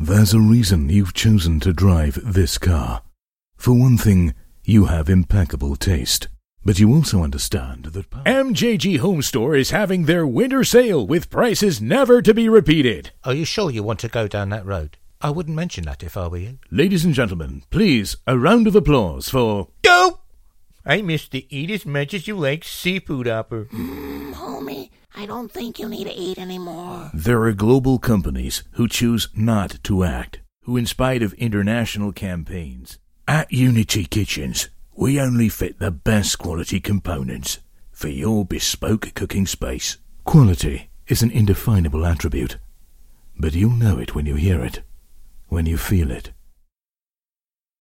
There's a reason you've chosen to drive this car. For one thing, you have impeccable taste. But you also understand that MJG Home Store is having their winter sale with prices never to be repeated. Are you sure you want to go down that road? I wouldn't mention that if I were you. Ladies and gentlemen, please, a round of applause for... Go! I miss to eat as much as you like seafood, Hopper. Homie, I don't think you need to eat anymore. There are global companies who choose not to act, who in spite of international campaigns. At Unity Kitchens, we only fit the best quality components for your bespoke cooking space. Quality is an indefinable attribute, but you'll know it when you hear it, when you feel it.